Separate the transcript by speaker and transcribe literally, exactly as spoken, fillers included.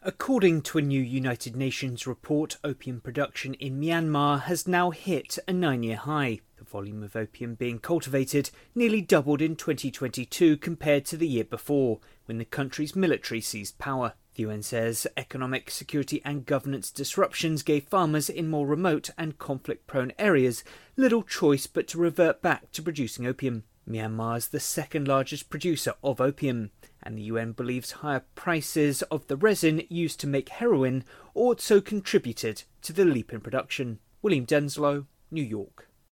Speaker 1: According to a new United Nations report, opium production in Myanmar has now hit a nine-year high. The volume of opium being cultivated nearly doubled in twenty twenty-two compared to the year before, when the country's military seized power. The U N says economic, security and governance disruptions gave farmers in more remote and conflict-prone areas little choice but to revert back to producing opium. Myanmar is the second largest producer of opium, and the U N believes higher prices of the resin used to make heroin also contributed to the leap in production. William Denslow, New York.